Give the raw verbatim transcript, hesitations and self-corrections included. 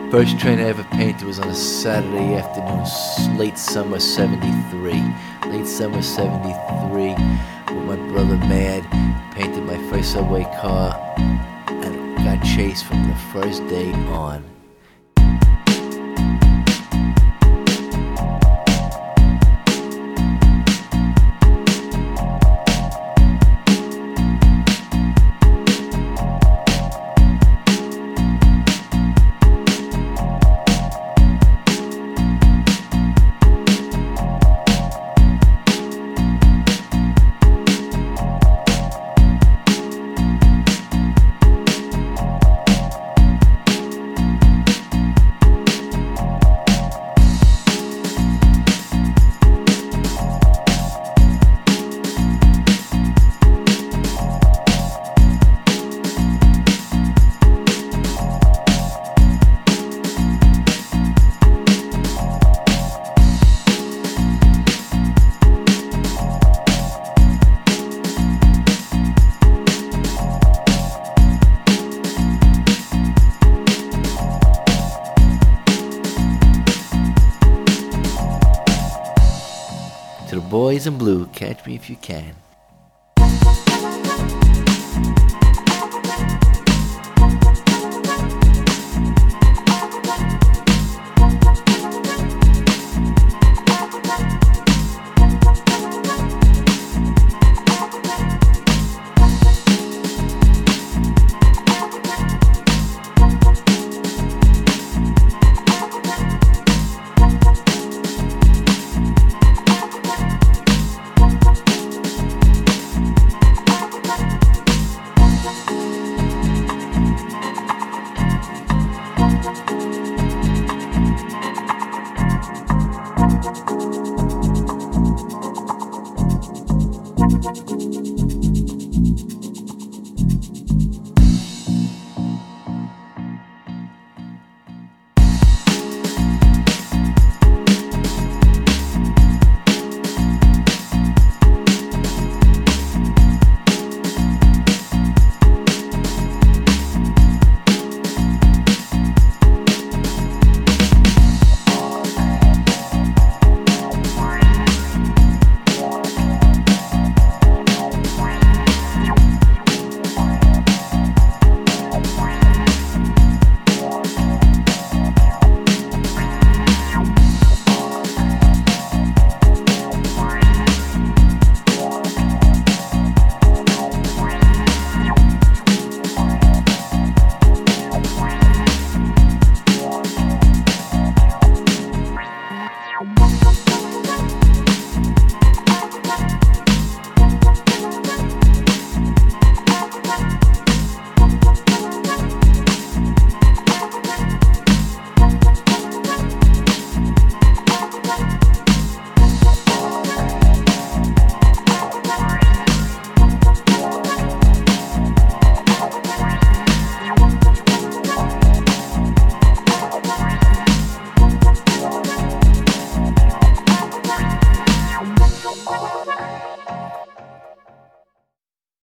First train I ever painted was on a Saturday afternoon, s- late summer seventy-three. Late summer seventy-three, with my brother Mad, painted my first subway car and got chased from the first day on. To the boys in blue, catch me if you can.